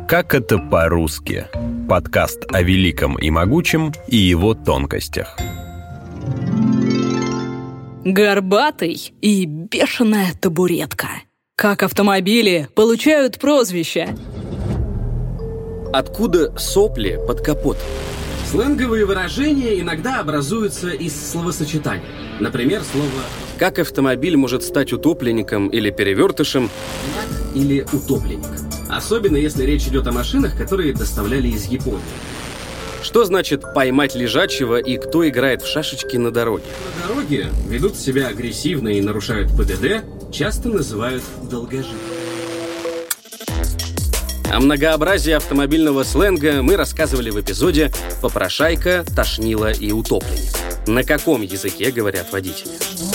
Как это по-русски? Подкаст о великом и могучем и его тонкостях. Горбатый и бешеная табуретка. Как автомобили получают прозвища? Откуда сопли под капотом? Сленговые выражения иногда образуются из словосочетаний. Например, слово Как автомобиль может стать утопленником или перевертышем? или утопленник. Особенно если речь идет о машинах, которые доставляли из Японии. Что значит поймать лежачего и кто играет в шашечки на дороге? На дороге ведут себя агрессивно и нарушают ПДД, часто называют долгожителями. О многообразии автомобильного сленга мы рассказывали в эпизоде «Попрошайка, тошнило и утопленник». На каком языке говорят водители?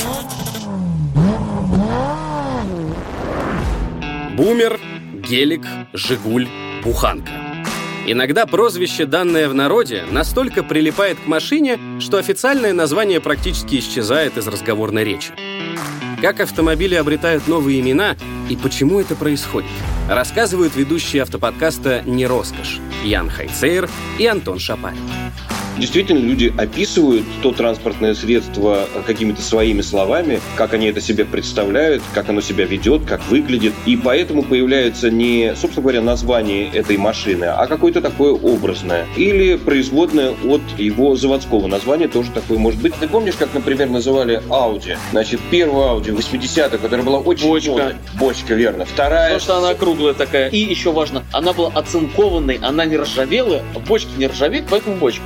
Бумер, гелик, жигуль, буханка. Иногда прозвище, данное в народе, настолько прилипает к машине, что официальное название практически исчезает из разговорной речи. Как автомобили обретают новые имена и почему это происходит, рассказывают ведущие автоподкаста «Не роскошь» Ян Хайцейр и Антон Шапарин. Действительно, люди описывают то транспортное средство какими-то своими словами, как они это себе представляют, как оно себя ведет, как выглядит. И поэтому появляется не, собственно говоря, название этой машины, а какое-то такое образное. Или производное от его заводского названия, тоже такое может быть. Ты помнишь, как, например, называли Audi? Значит, первую Audi 80-х, которая была очень... Бочка, верно. Вторая... Потому что она круглая такая. И еще важно, она была оцинкованной, она не ржавела, бочки не ржавеют, поэтому бочка.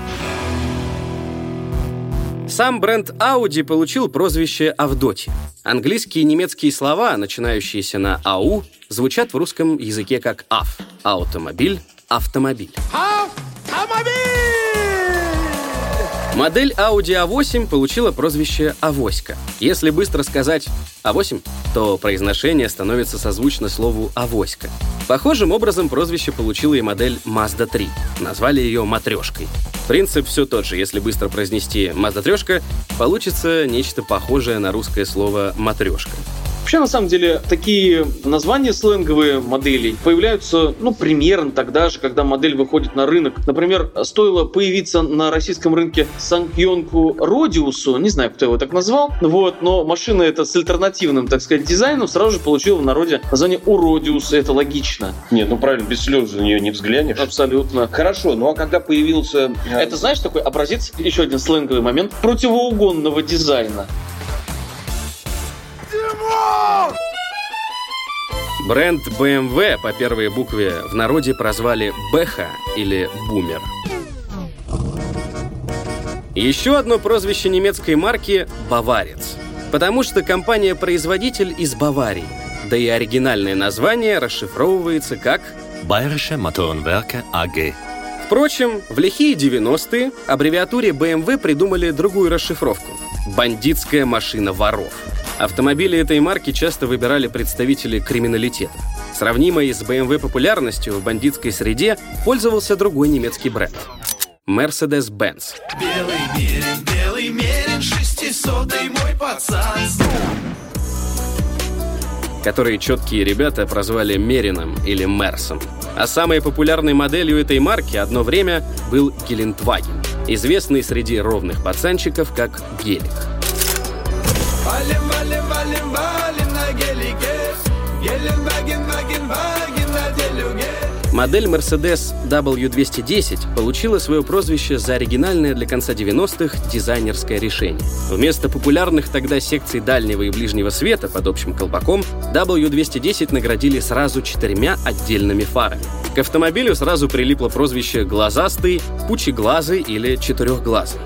Сам бренд Audi получил прозвище Авдотья. Английские и немецкие слова, начинающиеся на «ау», звучат в русском языке как «ав». Автомобиль, автомобиль. Модель Audi A8 получила прозвище «Авоська». Если быстро сказать «А8», то произношение становится созвучно слову «авоська». Похожим образом прозвище получила и модель Mazda 3. Назвали ее «Матрешкой». Принцип все тот же. Если быстро произнести «Mazda-трешка», получится нечто похожее на русское слово «матрешка». Вообще, на самом деле, такие названия сленговые моделей появляются, примерно тогда же, когда модель выходит на рынок. Например, стоило появиться на российском рынке Санкьонку Родиусу, не знаю, кто его так назвал, но машина эта с альтернативным, так сказать, дизайном сразу же получила в народе название Уродиус, это логично. правильно, без слез за нее не взглянешь. Абсолютно. Хорошо, а когда появился... Это, знаешь, такой образец, еще один сленговый момент, противоугонного дизайна. Бренд BMW по первой букве в народе прозвали Бэха или Бумер. Еще одно прозвище немецкой марки – Баварец. Потому что компания-производитель из Баварии. Да и оригинальное название расшифровывается как Bayerische Motorenwerke AG. Впрочем, в лихие 90-е аббревиатуре BMW придумали другую расшифровку – «Бандитская машина воров». Автомобили этой марки часто выбирали представители криминалитета. Сравнимой с BMW популярностью в бандитской среде пользовался другой немецкий бренд – Mercedes-Benz. Белый мерин, 600-й мой пацан. Которые четкие ребята прозвали Мерином или Мерсом. А самой популярной моделью этой марки одно время был Гелендваген, известный среди ровных пацанчиков как Гелик. Валим на гелике, Геленваген, Ваген на делюге. Модель Mercedes W210 получила свое прозвище за оригинальное для конца 90-х дизайнерское решение. Вместо популярных тогда секций дальнего и ближнего света под общим колпаком W210 наградили сразу 4 отдельными фарами. К автомобилю сразу прилипло прозвище «глазастый», «пучеглазый» или «четырехглазый».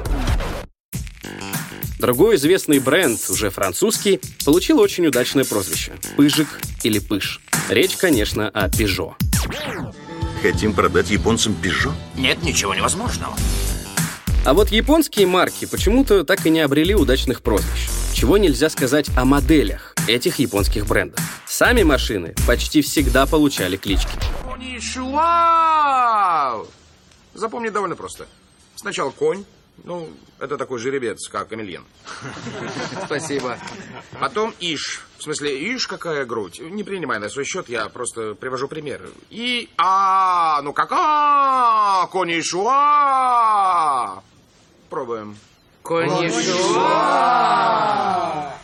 Другой известный бренд, уже французский, получил очень удачное прозвище – «Пыжик» или «Пыж». Речь, конечно, о Peugeot. Хотим продать японцам Peugeot? Нет ничего невозможного. А вот японские марки почему-то так и не обрели удачных прозвищ. Чего нельзя сказать о моделях этих японских брендов. Сами машины почти всегда получали клички. Коничуа! Запомни довольно просто. Сначала конь, Ну, это такой жеребец, как Амельен. Спасибо. Потом Иш. В смысле, Иш, какая грудь. Не принимай на свой счет, я просто привожу пример. И... ну кака! Конишуа! Пробуем. Конишуа!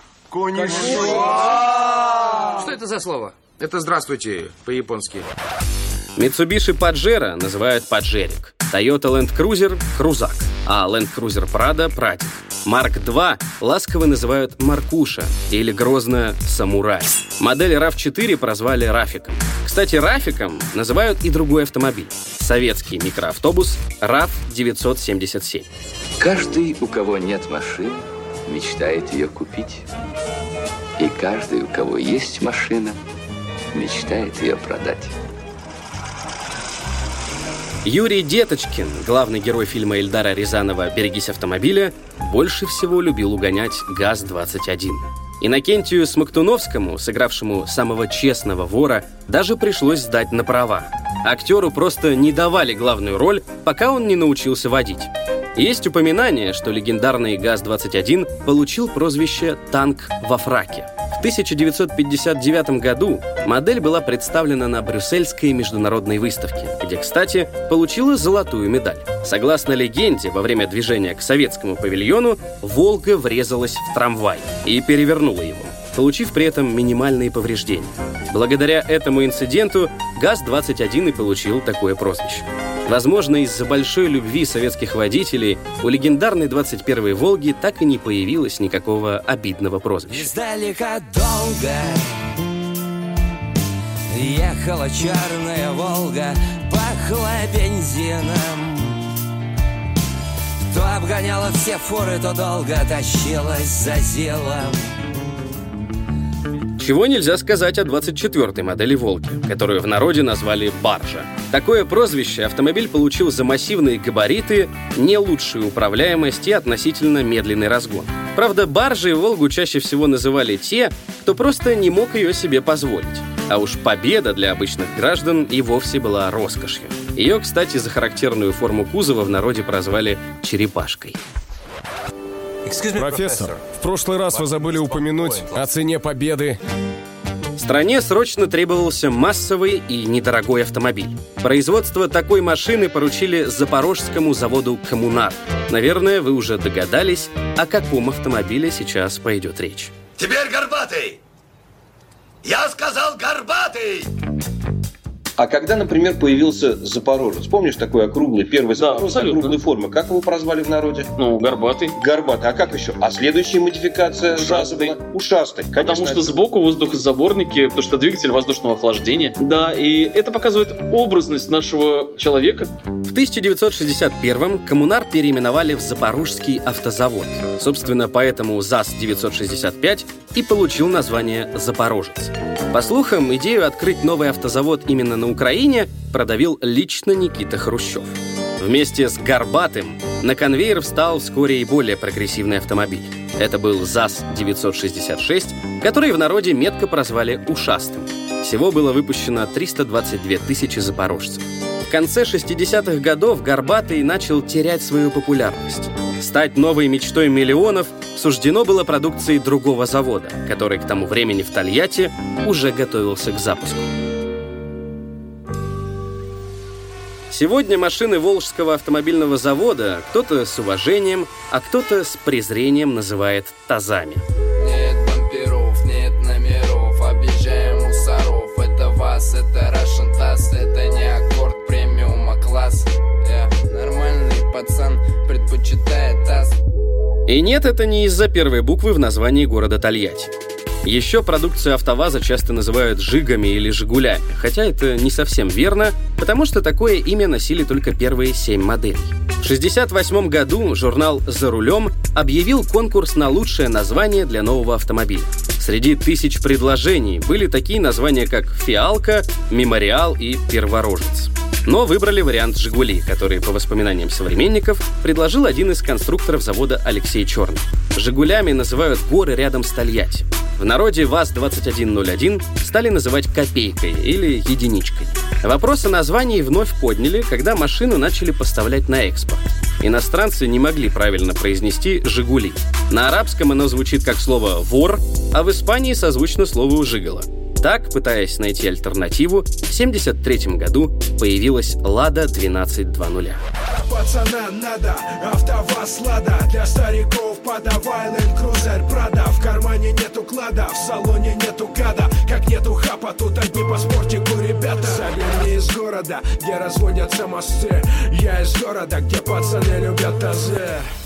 Конишуа! Что это за слово? Это «здравствуйте» по-японски. Mitsubishi Pajero называют Паджерик, Toyota Land Cruiser – Крузак, а Land Cruiser Prado – Прадик. Марк II ласково называют Маркуша или грозно Самурай. Модель RAV4 прозвали Рафиком. Кстати, Рафиком называют и другой автомобиль – советский микроавтобус RAV-977. Каждый, у кого нет машины, мечтает ее купить. И каждый, у кого есть машина, мечтает ее продать. Юрий Деточкин, главный герой фильма Эльдара Рязанова «Берегись автомобиля», больше всего любил угонять ГАЗ-21. Иннокентию Смоктуновскому, сыгравшему самого честного вора, даже пришлось сдать на права. Актеру просто не давали главную роль, пока он не научился водить. Есть упоминание, что легендарный ГАЗ-21 получил прозвище «танк во фраке». В 1959 году модель была представлена на Брюссельской международной выставке, где, кстати, получила золотую медаль. Согласно легенде, во время движения к советскому павильону «Волга» врезалась в трамвай и перевернула его, получив при этом минимальные повреждения. Благодаря этому инциденту ГАЗ-21 и получил такое прозвище. Возможно, из-за большой любви советских водителей у легендарной 21-й «Волги» так и не появилось никакого обидного прозвища. Издалека долго ехала черная «Волга», пахла бензином. То обгоняла все фуры, то долго тащилась за зилом. Чего нельзя сказать о 24-й модели «Волги», которую в народе назвали «Баржа». Такое прозвище автомобиль получил за массивные габариты, не лучшую управляемость и относительно медленный разгон. Правда, баржей «Волгу» чаще всего называли те, кто просто не мог ее себе позволить. А уж «Победа» для обычных граждан и вовсе была роскошью. Ее, кстати, за характерную форму кузова в народе прозвали «черепашкой». Профессор, в прошлый раз вы забыли упомянуть о цене победы. Стране срочно требовался массовый и недорогой автомобиль. Производство такой машины поручили запорожскому заводу «Коммунар». Наверное, вы уже догадались, о каком автомобиле сейчас пойдет речь. Теперь горбатый! Я сказал горбатый! А когда, например, появился Запорожец, помнишь такой округлый, первый Запорожец округлой формы, как его прозвали в народе? Ну, горбатый. Горбатый, а как еще? А следующая модификация? Ушастый. Ушастый, конечно. Потому что сбоку воздухозаборники, потому что двигатель воздушного охлаждения. Да, и это показывает образность нашего человека. В 1961-м «Коммунар» переименовали в Запорожский автозавод. Собственно, поэтому ЗАЗ-965 и получил название «Запорожец». По слухам, идею открыть новый автозавод именно на Украине продавил лично Никита Хрущев. Вместе с «Горбатым» на конвейер встал вскоре и более прогрессивный автомобиль. Это был ЗАЗ-966, который в народе метко прозвали «Ушастым». Всего было выпущено 322 тысячи запорожцев. В конце 60-х годов «Горбатый» начал терять свою популярность. Стать новой мечтой миллионов суждено было продукции другого завода, который к тому времени в Тольятти уже готовился к запуску. Сегодня машины Волжского автомобильного завода кто-то с уважением, а кто-то с презрением называет тазами. Нет бамперов, нет номеров, объезжаем мусоров. Это ВАЗ, это Russian ТАЗ, это не аккорд премиума класс. Нормальный пацан предпочитает ТАЗ. И нет, это не из-за первой буквы в названии города Тольятти. Еще продукцию АвтоВАЗа часто называют «Жигами» или «Жигулями», хотя это не совсем верно, потому что такое имя носили только первые 7 моделей. В 1968 году журнал «За рулем» объявил конкурс на лучшее название для нового автомобиля. Среди тысяч предложений были такие названия, как «Фиалка», «Мемориал» и «Перворожец». Но выбрали вариант «Жигули», который, по воспоминаниям современников, предложил один из конструкторов завода Алексей Черный. «Жигулями» называют горы рядом с Тольятти. В народе ВАЗ-2101 стали называть «копейкой» или «единичкой». Вопрос о названии вновь подняли, когда машину начали поставлять на экспорт. Иностранцы не могли правильно произнести «Жигули». На арабском оно звучит как слово «вор», а в Испании созвучно слову «жиголо». Так, пытаясь найти альтернативу, в 1973 году появилась «Лада 1220». Пацанам надо АвтоВАЗ Лада, для стариков подавай Land Cruiser Prado. В кармане нету клада, в салоне нету гада, как нету хапа, тут одни по спортику ребята. Заверни из города, где разводятся мосты, я из города, где пацаны любят тазы.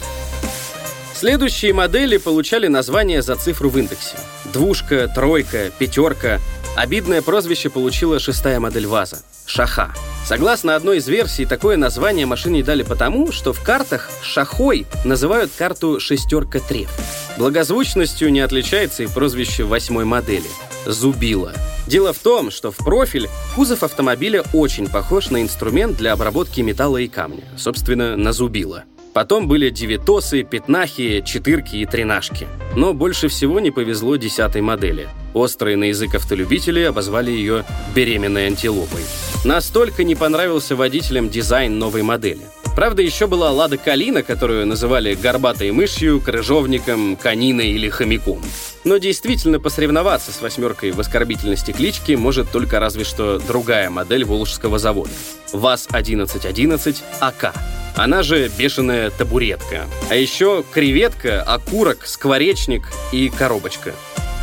Следующие модели получали название за цифру в индексе. Двушка, тройка, пятерка. Обидное прозвище получила 6-я модель ВАЗа – Шаха. Согласно одной из версий, такое название машине дали потому, что в картах Шахой называют карту «шестерка треф». Благозвучностью не отличается и прозвище 8-й модели – Зубила. Дело в том, что в профиль кузов автомобиля очень похож на инструмент для обработки металла и камня, собственно, на зубило. Потом были девятосы, пятнахи, четырки и тринашки. Но больше всего не повезло 10-й модели. Острые на язык автолюбителей обозвали ее «беременной антилопой». Настолько не понравился водителям дизайн новой модели. Правда, еще была «Лада Калина», которую называли горбатой мышью, крыжовником, кониной или хомяком. Но действительно посоревноваться с 8-й в оскорбительности клички может только разве что другая модель Волжского завода – ВАЗ-1111 АК. Она же бешеная табуретка. А еще креветка, окурок, скворечник и коробочка.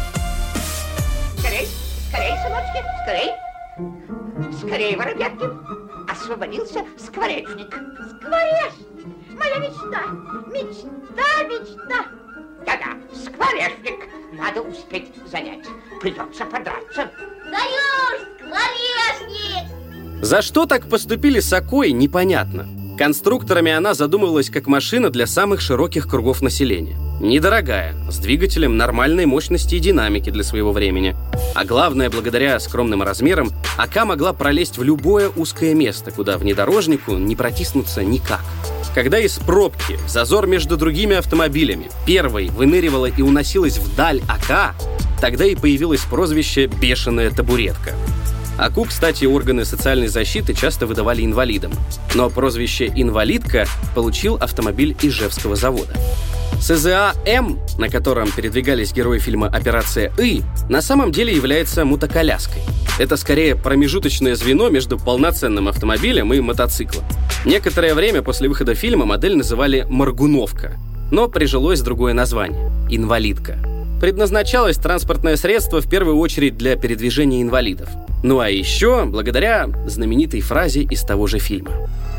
Скорей, скорей, сыночки, скорей. Скорей, воробятки. Освободился скворечник. Скворечник! Моя мечта! Мечта, мечта! Да-да, скворечник. Надо успеть занять. Придется подраться. Даешь, скворечник! За что так поступили с Акой, непонятно. Конструкторами она задумывалась как машина для самых широких кругов населения. Недорогая, с двигателем нормальной мощности и динамики для своего времени. А главное, благодаря скромным размерам, АК могла пролезть в любое узкое место, куда внедорожнику не протиснуться никак. Когда из пробки, в зазор между другими автомобилями, первой выныривала и уносилась вдаль АК, тогда и появилось прозвище «бешеная табуретка». АКУ, кстати, органы социальной защиты часто выдавали инвалидам. Но прозвище «инвалидка» получил автомобиль Ижевского завода. СЗА-М, на котором передвигались герои фильма «Операция И», на самом деле является мотоколяской. Это скорее промежуточное звено между полноценным автомобилем и мотоциклом. Некоторое время после выхода фильма модель называли «Моргуновка», но прижилось другое название – «Инвалидка». Предназначалось транспортное средство в первую очередь для передвижения инвалидов. Ну а еще благодаря знаменитой фразе из того же фильма.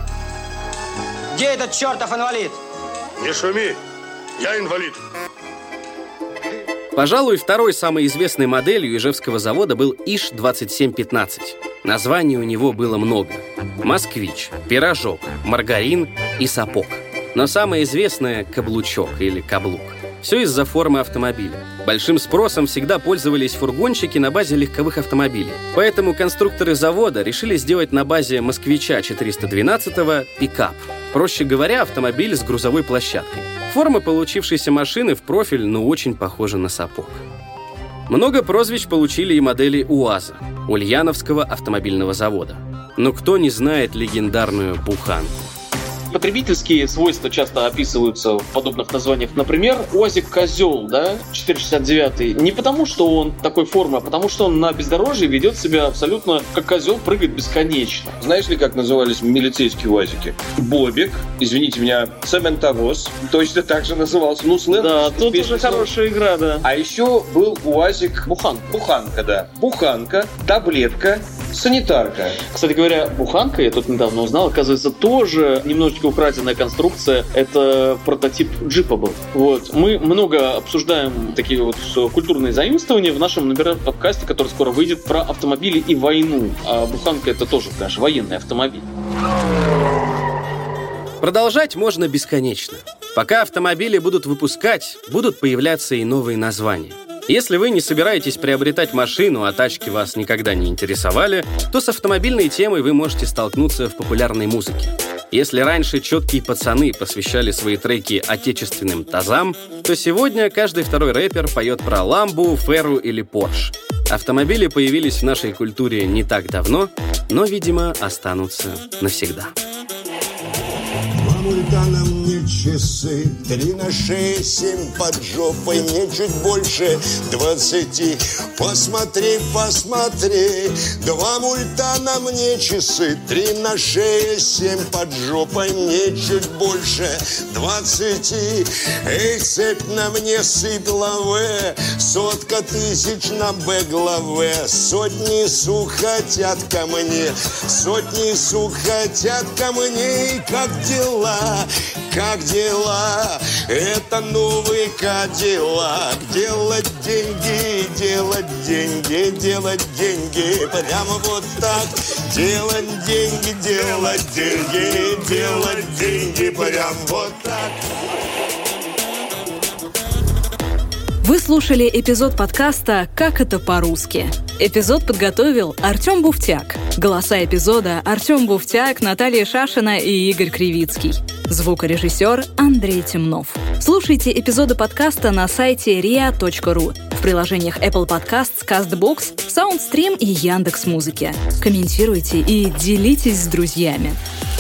Где этот чертов инвалид? Не шуми, я инвалид. Пожалуй, второй самой известной моделью Ижевского завода был ИЖ-2715. Названий у него было много. Москвич, пирожок, маргарин и сапог. Но самое известное – каблучок или каблук. Все из-за формы автомобиля. Большим спросом всегда пользовались фургонщики на базе легковых автомобилей. Поэтому конструкторы завода решили сделать на базе «Москвича» 412-го пикап. Проще говоря, автомобиль с грузовой площадкой. Форма получившейся машины в профиль, но очень похожа на сапог. Много прозвищ получили и модели УАЗа, Ульяновского автомобильного завода. Но кто не знает легендарную буханку? Потребительские свойства часто описываются в подобных названиях. Например, УАЗик-козел, да, 469-й. Не потому, что он такой формы, а потому, что он на бездорожье ведет себя абсолютно как козел, прыгает бесконечно. Знаешь ли, как назывались милицейские УАЗики? Бобик, извините меня, цементовоз, точно так же назывался. Ну, сленг. Да, тут уже хорошая игра, да. А еще был УАЗик Буханка, да. Буханка, таблетка, санитарка. Кстати говоря, буханка, я тут недавно узнал, оказывается, тоже немножечко украденная конструкция. Это прототип джипа был. Вот. Мы много обсуждаем такие вот культурные заимствования в нашем, например, подкасте, который скоро выйдет, про автомобили и войну. А буханка — это тоже, конечно, военный автомобиль. Продолжать можно бесконечно. Пока автомобили будут выпускать, будут появляться и новые названия. Если вы не собираетесь приобретать машину, а тачки вас никогда не интересовали, то с автомобильной темой вы можете столкнуться в популярной музыке. Если раньше четкие пацаны посвящали свои треки отечественным тазам, то сегодня каждый второй рэпер поет про Ламбу, Ферру или Порш. Автомобили появились в нашей культуре не так давно, но, видимо, останутся навсегда. мульта на мне часы, 3 на шее, 7 под жопой, мне чуть больше 20. Посмотри, посмотри, 2 мульта на мне часы, 3 на шее, 7 под жопой, мне чуть больше 20. Эй, цепь на мне сыпловая, 100 тысяч на Б главе, сотни сук хотят ко мне, сотни сук хотят ко мне. И как дела, как дела? Это новый Кадиллак. Делать деньги, делать деньги, делать деньги. Прямо вот так. Делать деньги, делать деньги, делать деньги. Прямо вот так. Вы слушали эпизод подкаста «Как это по-русски». Эпизод подготовил Артем Буфтяк. Голоса эпизода Артем Буфтяк, Наталья Шашина и Игорь Кривицкий. Звукорежиссер Андрей Темнов. Слушайте эпизоды подкаста на сайте ria.ru, в приложениях Apple Podcasts, CastBox, SoundStream и Яндекс.Музыки. Комментируйте и делитесь с друзьями.